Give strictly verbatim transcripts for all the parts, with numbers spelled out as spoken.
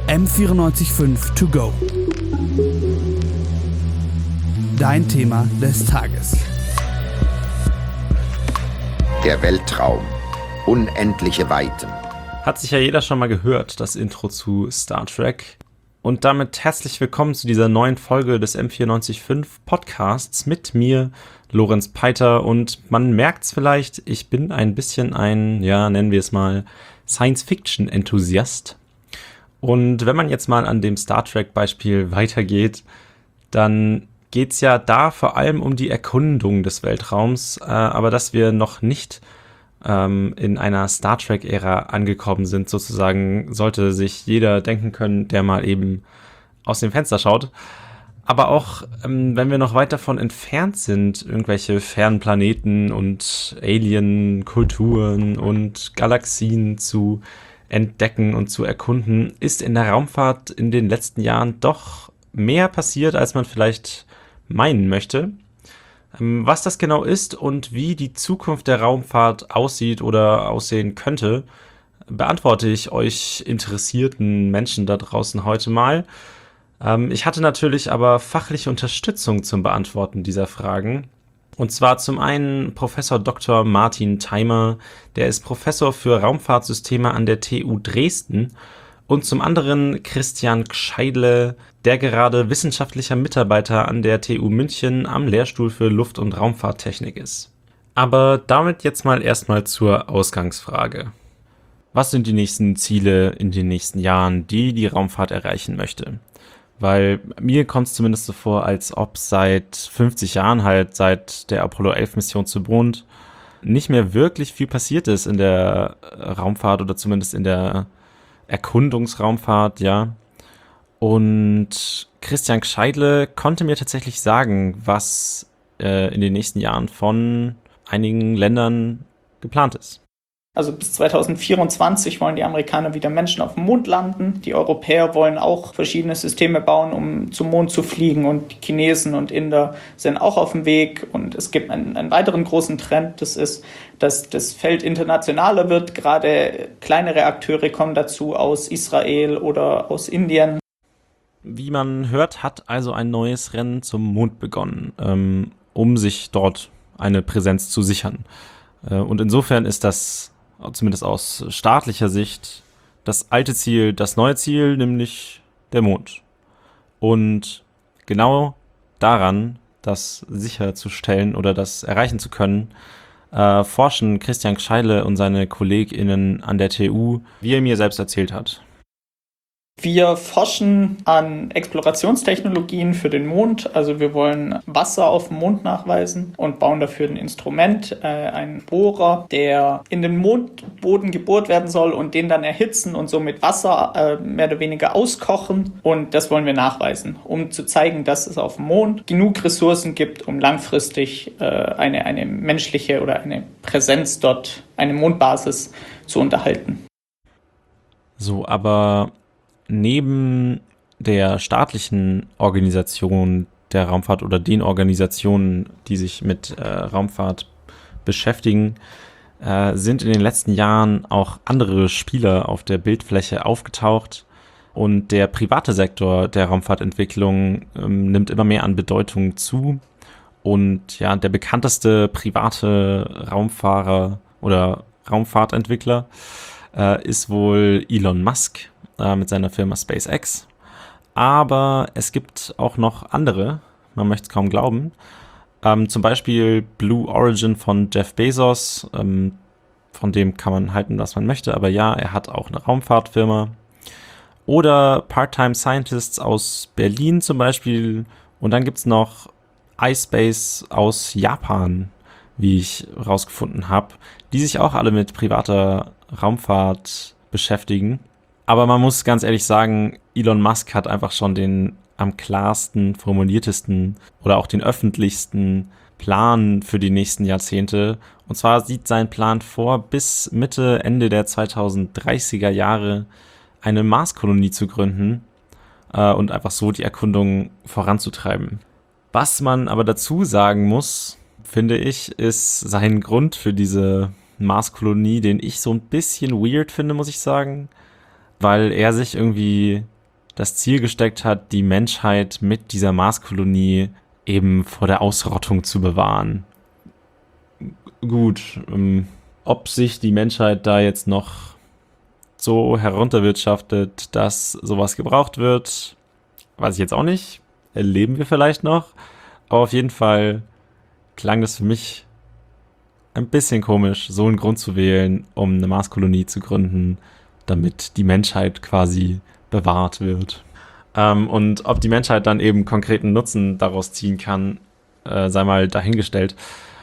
M vierundneunzig Komma fünf To Go. Dein Thema des Tages. Der Weltraum. Unendliche Weiten. Hat sich ja jeder schon mal gehört, das Intro zu Star Trek. Und damit herzlich willkommen zu dieser neuen Folge des M vierundneunzig Komma fünf Podcasts mit mir, Lorenz Peiter. Und man merkt es vielleicht, ich bin ein bisschen ein, ja, nennen wir es mal, Science-Fiction-Enthusiast. Und wenn man jetzt mal an dem Star Trek-Beispiel weitergeht, dann geht es ja da vor allem um die Erkundung des Weltraums, äh, aber dass wir noch nicht ähm, in einer Star Trek-Ära angekommen sind, sozusagen, sollte sich jeder denken können, der mal eben aus dem Fenster schaut. Aber auch, ähm, wenn wir noch weit davon entfernt sind, irgendwelche fernen Planeten und Alien-Kulturen und Galaxien zu entdecken und zu erkunden, ist in der Raumfahrt in den letzten Jahren doch mehr passiert, als man vielleicht meinen möchte. Was das genau ist und wie die Zukunft der Raumfahrt aussieht oder aussehen könnte, beantworte ich euch interessierten Menschen da draußen heute mal. Ich hatte natürlich aber fachliche Unterstützung zum Beantworten dieser Fragen. Und zwar zum einen Professor Doktor Martin Theimer, der ist Professor für Raumfahrtsysteme an der T U Dresden. Und zum anderen Christian Gscheidle, der gerade wissenschaftlicher Mitarbeiter an der T U München am Lehrstuhl für Luft- und Raumfahrttechnik ist. Aber damit jetzt mal erstmal zur Ausgangsfrage. Was sind die nächsten Ziele in den nächsten Jahren, die die Raumfahrt erreichen möchte? Weil mir kommt es zumindest so vor, als ob seit fünfzig Jahren, halt seit der Apollo elf Mission zum Mond, nicht mehr wirklich viel passiert ist in der Raumfahrt oder zumindest in der Erkundungsraumfahrt, ja. Und Christian Gscheidle konnte mir tatsächlich sagen, was äh, in den nächsten Jahren von einigen Ländern geplant ist. Also bis zweitausendvierundzwanzig wollen die Amerikaner wieder Menschen auf dem Mond landen. Die Europäer wollen auch verschiedene Systeme bauen, um zum Mond zu fliegen. Und die Chinesen und Inder sind auch auf dem Weg. Und es gibt einen, einen weiteren großen Trend, das ist, dass das Feld internationaler wird. Gerade kleinere Akteure kommen dazu aus Israel oder aus Indien. Wie man hört, hat also ein neues Rennen zum Mond begonnen, ähm, um sich dort eine Präsenz zu sichern. Äh, und insofern ist das zumindest aus staatlicher Sicht das alte Ziel, das neue Ziel, nämlich der Mond. Und genau daran, das sicherzustellen oder das erreichen zu können, äh, forschen Christian Gscheidle und seine KollegInnen an der T U, wie er mir selbst erzählt hat. Wir forschen an Explorationstechnologien für den Mond. Also wir wollen Wasser auf dem Mond nachweisen und bauen dafür ein Instrument, äh, einen Bohrer, der in den Mondboden gebohrt werden soll und den dann erhitzen und so mit Wasser äh, mehr oder weniger auskochen. Und das wollen wir nachweisen, um zu zeigen, dass es auf dem Mond genug Ressourcen gibt, um langfristig äh, eine, eine menschliche oder eine Präsenz dort, eine Mondbasis zu unterhalten. So, aber neben der staatlichen Organisation der Raumfahrt oder den Organisationen, die sich mit äh, Raumfahrt beschäftigen, äh, sind in den letzten Jahren auch andere Spieler auf der Bildfläche aufgetaucht und der private Sektor der Raumfahrtentwicklung ähm, nimmt immer mehr an Bedeutung zu. Und ja, der bekannteste private Raumfahrer oder Raumfahrtentwickler äh, ist wohl Elon Musk mit seiner Firma SpaceX. Aber es gibt auch noch andere, man möchte es kaum glauben. Ähm, zum Beispiel Blue Origin von Jeff Bezos. Ähm, von dem kann man halten, was man möchte. Aber ja, er hat auch eine Raumfahrtfirma. Oder Part-Time Scientists aus Berlin zum Beispiel. Und dann gibt es noch iSpace aus Japan, wie ich rausgefunden habe, die sich auch alle mit privater Raumfahrt beschäftigen. Aber man muss ganz ehrlich sagen, Elon Musk hat einfach schon den am klarsten formuliertesten oder auch den öffentlichsten Plan für die nächsten Jahrzehnte. Und zwar sieht sein Plan vor, bis Mitte, Ende der zweitausenddreißiger Jahre eine Marskolonie zu gründen äh, und einfach so die Erkundung voranzutreiben. Was man aber dazu sagen muss, finde ich, ist sein Grund für diese Marskolonie, den ich so ein bisschen weird finde, muss ich sagen. Weil er sich irgendwie das Ziel gesteckt hat, die Menschheit mit dieser Marskolonie eben vor der Ausrottung zu bewahren. Gut, ähm, ob sich die Menschheit da jetzt noch so herunterwirtschaftet, dass sowas gebraucht wird, weiß ich jetzt auch nicht. Erleben wir vielleicht noch. Aber auf jeden Fall klang das für mich ein bisschen komisch, so einen Grund zu wählen, um eine Marskolonie zu gründen, damit die Menschheit quasi bewahrt wird. Ähm, und ob die Menschheit dann eben konkreten Nutzen daraus ziehen kann, äh, sei mal dahingestellt.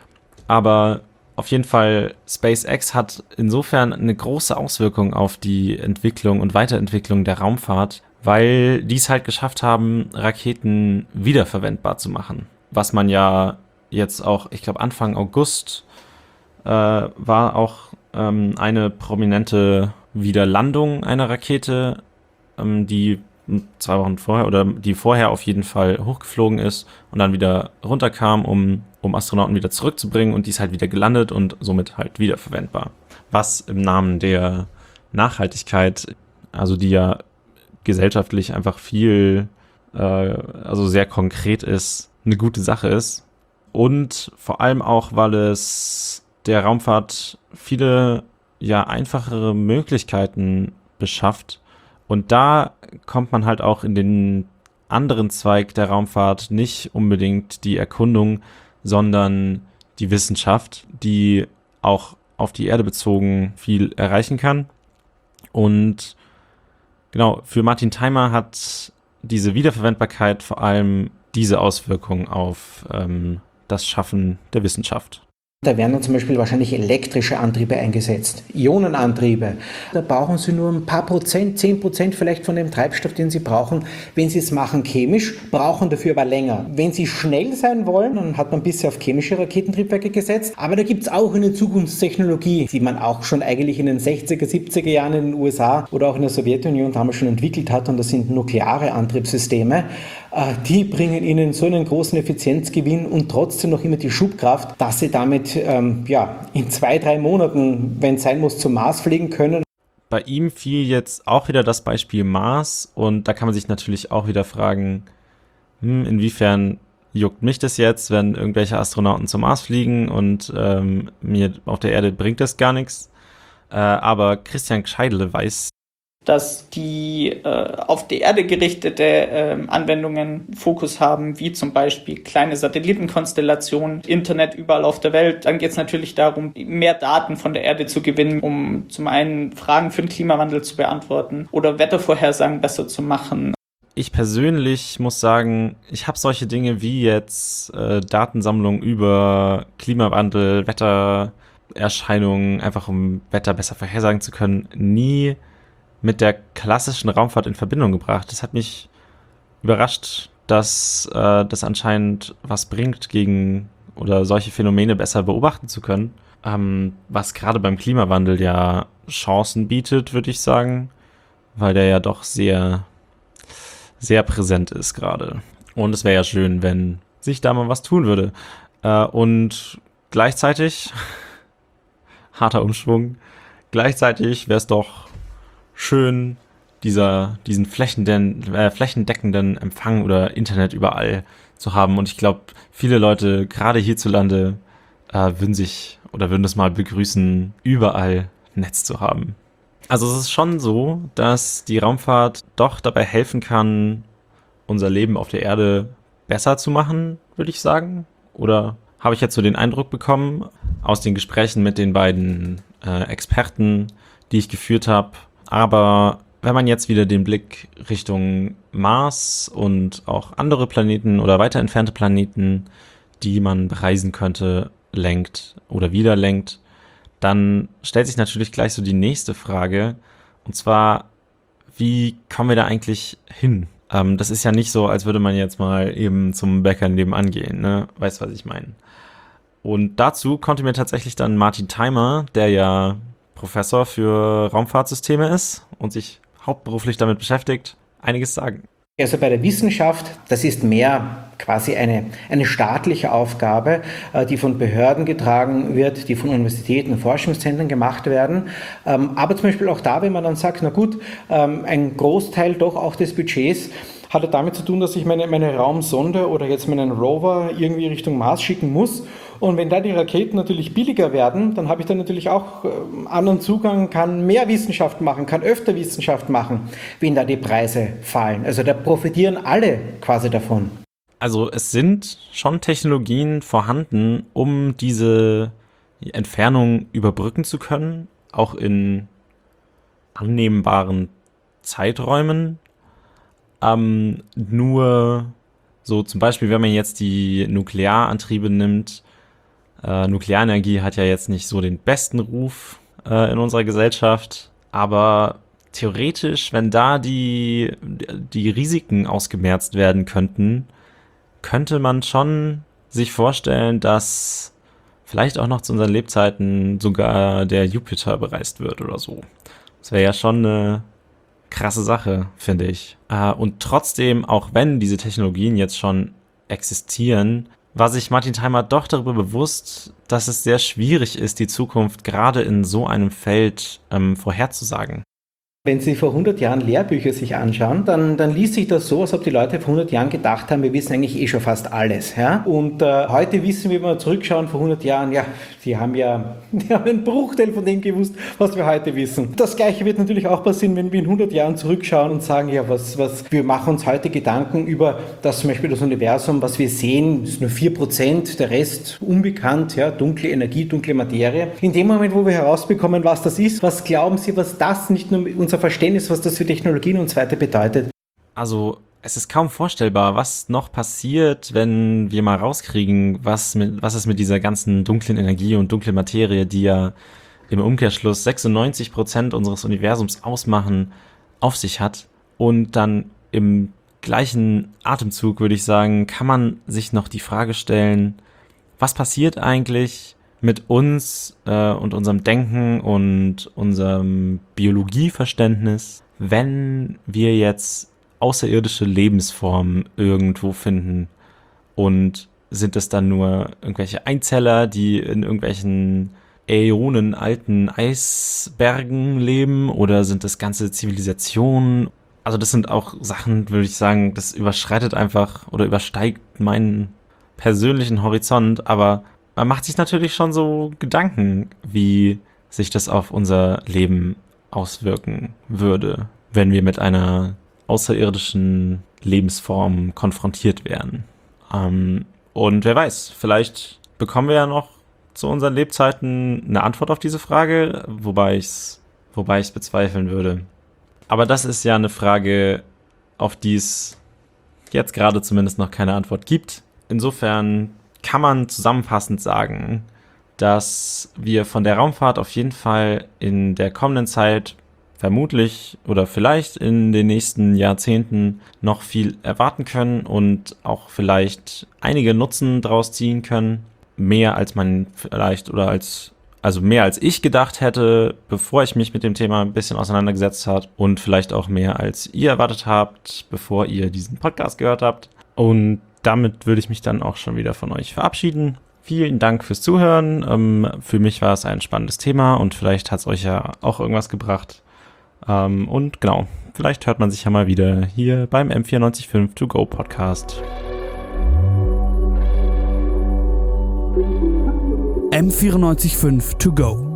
Aber auf jeden Fall, SpaceX hat insofern eine große Auswirkung auf die Entwicklung und Weiterentwicklung der Raumfahrt, weil die es halt geschafft haben, Raketen wiederverwendbar zu machen. Was man ja jetzt auch, ich glaube Anfang August äh, war auch ähm, eine prominente Wiederlandung einer Rakete, ähm, die zwei Wochen vorher oder die vorher auf jeden Fall hochgeflogen ist und dann wieder runterkam, um, um Astronauten wieder zurückzubringen, und die ist halt wieder gelandet und somit halt wiederverwendbar. Was im Namen der Nachhaltigkeit, also die ja gesellschaftlich einfach viel, äh, also sehr konkret ist, eine gute Sache ist. Und vor allem auch, weil es der Raumfahrt viele ja einfachere Möglichkeiten beschafft. Und da kommt man halt auch in den anderen Zweig der Raumfahrt nicht unbedingt die Erkundung, sondern die Wissenschaft, die auch auf die Erde bezogen viel erreichen kann. Und genau, für Martin Teimer hat diese Wiederverwendbarkeit vor allem diese Auswirkung auf ähm, das Schaffen der Wissenschaft. Da werden dann zum Beispiel wahrscheinlich elektrische Antriebe eingesetzt, Ionenantriebe. Da brauchen Sie nur ein paar Prozent, zehn Prozent vielleicht von dem Treibstoff, den Sie brauchen. Wenn Sie es machen chemisch, brauchen dafür aber länger. Wenn Sie schnell sein wollen, dann hat man bisher auf chemische Raketentriebwerke gesetzt. Aber da gibt es auch eine Zukunftstechnologie, die man auch schon eigentlich in den sechziger, siebziger Jahren in den U S A oder auch in der Sowjetunion damals schon entwickelt hat. Und das sind nukleare Antriebssysteme. Die bringen Ihnen so einen großen Effizienzgewinn und trotzdem noch immer die Schubkraft, dass Sie damit ähm, ja, in zwei, drei Monaten, wenn es sein muss, zum Mars fliegen können. Bei ihm fiel jetzt auch wieder das Beispiel Mars, und da kann man sich natürlich auch wieder fragen, hm, inwiefern juckt mich das jetzt, wenn irgendwelche Astronauten zum Mars fliegen und ähm, mir auf der Erde bringt das gar nichts. Äh, aber Christian Gscheidle weiß, dass die äh, auf die Erde gerichtete äh, Anwendungen Fokus haben, wie zum Beispiel kleine Satellitenkonstellationen, Internet überall auf der Welt. Dann geht es natürlich darum, mehr Daten von der Erde zu gewinnen, um zum einen Fragen für den Klimawandel zu beantworten oder Wettervorhersagen besser zu machen. Ich persönlich muss sagen, ich habe solche Dinge wie jetzt äh, Datensammlung über Klimawandel, Wettererscheinungen, einfach um Wetter besser vorhersagen zu können, nie mit der klassischen Raumfahrt in Verbindung gebracht. Das hat mich überrascht, dass äh, das anscheinend was bringt, gegen oder solche Phänomene besser beobachten zu können. Ähm, was gerade beim Klimawandel ja Chancen bietet, würde ich sagen, weil der ja doch sehr, sehr präsent ist gerade. Und es wäre ja schön, wenn sich da mal was tun würde. Äh, und gleichzeitig, harter Umschwung, gleichzeitig wäre es doch schön, dieser, diesen flächendeckenden, äh, flächendeckenden Empfang oder Internet überall zu haben. Und ich glaube, viele Leute, gerade hierzulande, äh, würden sich oder würden es mal begrüßen, überall Netz zu haben. Also es ist schon so, dass die Raumfahrt doch dabei helfen kann, unser Leben auf der Erde besser zu machen, würde ich sagen. Oder habe ich jetzt so den Eindruck bekommen, aus den Gesprächen mit den beiden äh, Experten, die ich geführt habe. Aber wenn man jetzt wieder den Blick Richtung Mars und auch andere Planeten oder weiter entfernte Planeten, die man bereisen könnte, lenkt oder wieder lenkt, dann stellt sich natürlich gleich so die nächste Frage. Und zwar, wie kommen wir da eigentlich hin? Ähm, das ist ja nicht so, als würde man jetzt mal eben zum Bäcker nebenan gehen, ne? Weißt, was ich meine? Und dazu konnte mir tatsächlich dann Martin Teimer, der ja Professor für Raumfahrtsysteme ist und sich hauptberuflich damit beschäftigt, einiges sagen. Also bei der Wissenschaft, das ist mehr quasi eine, eine staatliche Aufgabe, die von Behörden getragen wird, die von Universitäten und Forschungszentren gemacht werden. Aber zum Beispiel auch da, wenn man dann sagt, na gut, ein Großteil doch auch des Budgets hat damit zu tun, dass ich meine, meine Raumsonde oder jetzt meinen Rover irgendwie Richtung Mars schicken muss. Und wenn da die Raketen natürlich billiger werden, dann habe ich dann natürlich auch anderen Zugang, kann mehr Wissenschaft machen, kann öfter Wissenschaft machen, wenn da die Preise fallen. Also da profitieren alle quasi davon. Also es sind schon Technologien vorhanden, um diese Entfernung überbrücken zu können, auch in annehmbaren Zeiträumen. Ähm, nur so zum Beispiel, wenn man jetzt die Nuklearantriebe nimmt, äh, Nuklearenergie hat ja jetzt nicht so den besten Ruf äh, in unserer Gesellschaft, aber theoretisch, wenn da die, die Risiken ausgemerzt werden könnten, könnte man schon sich vorstellen, dass vielleicht auch noch zu unseren Lebzeiten sogar der Jupiter bereist wird oder so. Das wäre ja schon eine krasse Sache, finde ich. Und trotzdem, auch wenn diese Technologien jetzt schon existieren, war sich Martin Teimer doch darüber bewusst, dass es sehr schwierig ist, die Zukunft gerade in so einem Feld ähm, vorherzusagen. Wenn Sie vor hundert Jahren Lehrbücher sich anschauen, dann, dann liest sich das so, als ob die Leute vor hundert Jahren gedacht haben, wir wissen eigentlich eh schon fast alles. Ja? Und äh, heute wissen wir, wenn wir zurückschauen, vor hundert Jahren, ja, die haben ja die haben einen Bruchteil von dem gewusst, was wir heute wissen. Das Gleiche wird natürlich auch passieren, wenn wir in hundert Jahren zurückschauen und sagen, ja, was, was, wir machen uns heute Gedanken über das zum Beispiel das Universum, was wir sehen, ist nur vier Prozent, der Rest unbekannt, ja, dunkle Energie, dunkle Materie. In dem Moment, wo wir herausbekommen, was das ist, was glauben Sie, was das nicht nur unser Verständnis, was das für Technologien und so weiter bedeutet? Also es ist kaum vorstellbar, was noch passiert, wenn wir mal rauskriegen, was, mit, was es mit dieser ganzen dunklen Energie und dunklen Materie, die ja im Umkehrschluss sechsundneunzig Prozent unseres Universums ausmachen, auf sich hat. Und dann im gleichen Atemzug, würde ich sagen, kann man sich noch die Frage stellen, was passiert eigentlich mit uns äh, und unserem Denken und unserem Biologieverständnis, wenn wir jetzt außerirdische Lebensformen irgendwo finden? Und sind es dann nur irgendwelche Einzeller, die in irgendwelchen Äonen alten Eisbergen leben, oder sind das ganze Zivilisationen? Also das sind auch Sachen, würde ich sagen, das überschreitet einfach oder übersteigt meinen persönlichen Horizont, aber man macht sich natürlich schon so Gedanken, wie sich das auf unser Leben auswirken würde, wenn wir mit einer außerirdischen Lebensform konfrontiert wären. Ähm, und wer weiß, vielleicht bekommen wir ja noch zu unseren Lebzeiten eine Antwort auf diese Frage, wobei ich es wobei ich's bezweifeln würde. Aber das ist ja eine Frage, auf die es jetzt gerade zumindest noch keine Antwort gibt. Insofern kann man zusammenfassend sagen, dass wir von der Raumfahrt auf jeden Fall in der kommenden Zeit vermutlich oder vielleicht in den nächsten Jahrzehnten noch viel erwarten können und auch vielleicht einige Nutzen draus ziehen können. Mehr als man vielleicht oder als, also mehr als ich gedacht hätte, bevor ich mich mit dem Thema ein bisschen auseinandergesetzt habe, und vielleicht auch mehr als ihr erwartet habt, bevor ihr diesen Podcast gehört habt. Und damit würde ich mich dann auch schon wieder von euch verabschieden. Vielen Dank fürs Zuhören. Ähm, für mich war es ein spannendes Thema und vielleicht hat es euch ja auch irgendwas gebracht. Ähm, und genau, vielleicht hört man sich ja mal wieder hier beim M vierundneunzig Komma fünf To Go Podcast. M vierundneunzig Komma fünf To Go.